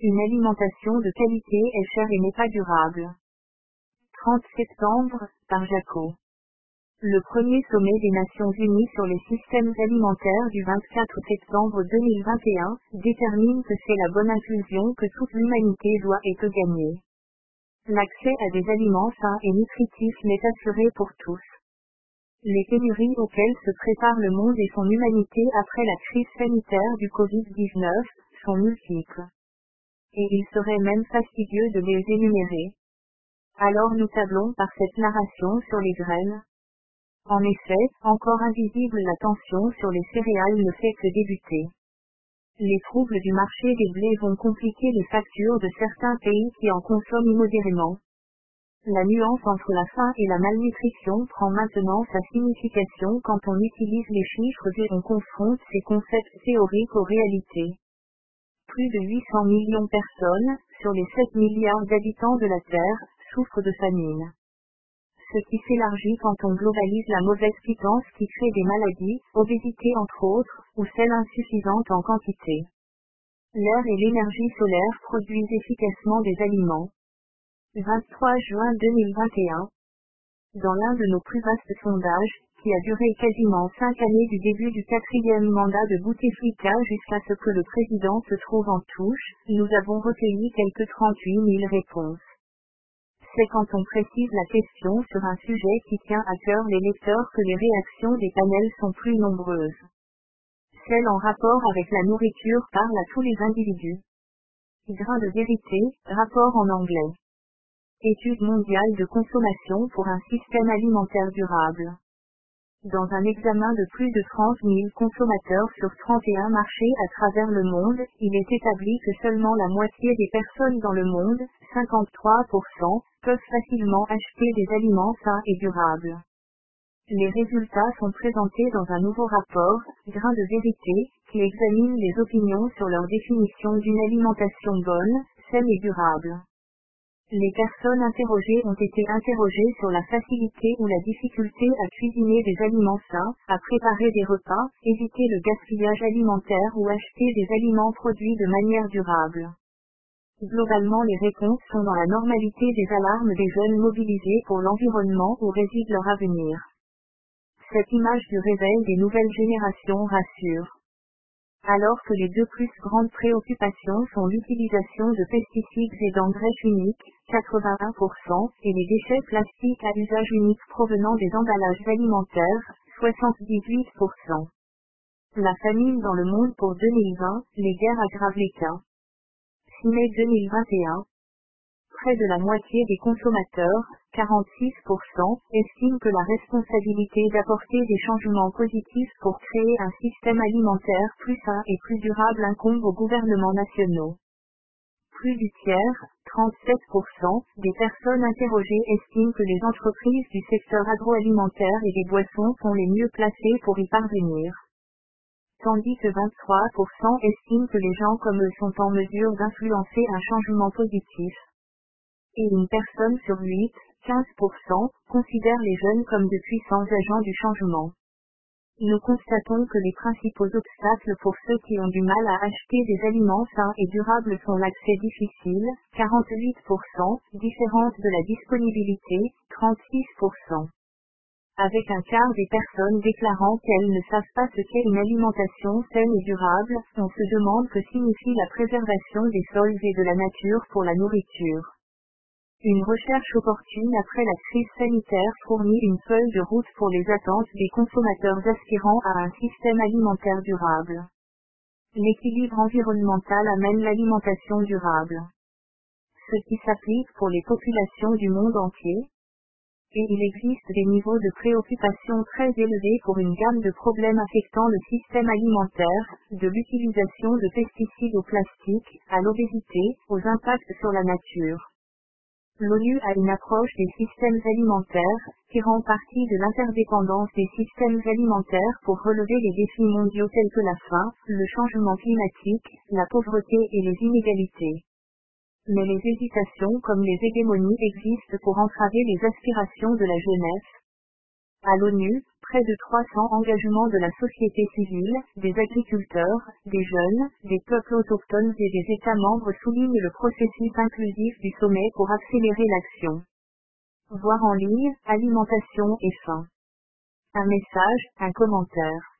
Une alimentation de qualité est chère et n'est pas durable. 30 septembre, par Jaco. Le premier sommet des Nations Unies sur les systèmes alimentaires du 24 septembre 2021 détermine que c'est la bonne inclusion que toute l'humanité doit et peut gagner. L'accès à des aliments sains et nutritifs n'est assuré pour tous. Les pénuries auxquelles se prépare le monde et son humanité après la crise sanitaire du Covid-19 sont multiples. Et il serait même fastidieux de les énumérer. Alors nous tablons par cette narration sur les graines. En effet, encore invisible, la tension sur les céréales ne fait que débuter. Les troubles du marché des blés vont compliquer les factures de certains pays qui en consomment immodérément. La nuance entre la faim et la malnutrition prend maintenant sa signification quand on utilise les chiffres et on confronte ces concepts théoriques aux réalités. Plus de 800 millions de personnes, sur les 7 milliards d'habitants de la Terre, souffrent de famine. Ce qui s'élargit quand on globalise la mauvaise pitance qui crée des maladies, obésité entre autres, ou celle insuffisante en quantité. L'air et l'énergie solaire produisent efficacement des aliments. 23 juin 2021. Dans l'un de nos plus vastes sondages, qui a duré quasiment 5 années du début du 4e mandat de Bouteflika jusqu'à ce que le président se trouve en touche, nous avons recueilli quelques 38 000 réponses. C'est quand on précise la question sur un sujet qui tient à cœur les lecteurs que les réactions des panels sont plus nombreuses. Celles en rapport avec la nourriture parlent à tous les individus. Grain de vérité, rapport en anglais. Étude mondiale de consommation pour un système alimentaire durable. Dans un examen de plus de 30 000 consommateurs sur 31 marchés à travers le monde, il est établi que seulement la moitié des personnes dans le monde, 53%, peuvent facilement acheter des aliments sains et durables. Les résultats sont présentés dans un nouveau rapport, Grain de vérité, qui examine les opinions sur leur définition d'une alimentation bonne, saine et durable. Les personnes interrogées ont été interrogées sur la facilité ou la difficulté à cuisiner des aliments sains, à préparer des repas, éviter le gaspillage alimentaire ou acheter des aliments produits de manière durable. Globalement, les réponses sont dans la normalité des alarmes des jeunes mobilisés pour l'environnement où réside leur avenir. Cette image du réveil des nouvelles générations rassure. Alors que les deux plus grandes préoccupations sont l'utilisation de pesticides et d'engrais chimiques, 81%, et les déchets plastiques à usage unique provenant des emballages alimentaires, 78%. La famine dans le monde pour 2020, les guerres aggravent les cas. 6 mai 2021. Près de la moitié des consommateurs, 46%, estiment que la responsabilité d'apporter des changements positifs pour créer un système alimentaire plus sain et plus durable incombe aux gouvernements nationaux. Plus du tiers, 37%, des personnes interrogées estiment que les entreprises du secteur agroalimentaire et des boissons sont les mieux placées pour y parvenir. Tandis que 23% estiment que les gens comme eux sont en mesure d'influencer un changement positif. Et une personne sur 8, 15%, considère les jeunes comme de puissants agents du changement. Nous constatons que les principaux obstacles pour ceux qui ont du mal à acheter des aliments sains et durables sont l'accès difficile, 48%, différence de la disponibilité, 36%. Avec un quart des personnes déclarant qu'elles ne savent pas ce qu'est une alimentation saine et durable, on se demande que signifie la préservation des sols et de la nature pour la nourriture. Une recherche opportune après la crise sanitaire fournit une feuille de route pour les attentes des consommateurs aspirant à un système alimentaire durable. L'équilibre environnemental amène l'alimentation durable. Ce qui s'applique pour les populations du monde entier. Et il existe des niveaux de préoccupation très élevés pour une gamme de problèmes affectant le système alimentaire, de l'utilisation de pesticides au plastique, à l'obésité, aux impacts sur la nature. L'ONU a une approche des systèmes alimentaires, tirant parti de l'interdépendance des systèmes alimentaires pour relever les défis mondiaux tels que la faim, le changement climatique, la pauvreté et les inégalités. Mais les hésitations comme les hégémonies existent pour entraver les aspirations de la jeunesse. À l'ONU, Près de 300 engagements de la société civile, des agriculteurs, des jeunes, des peuples autochtones et des États membres soulignent le processus inclusif du sommet pour accélérer l'action. Voir en ligne, alimentation et faim. Un message, un commentaire.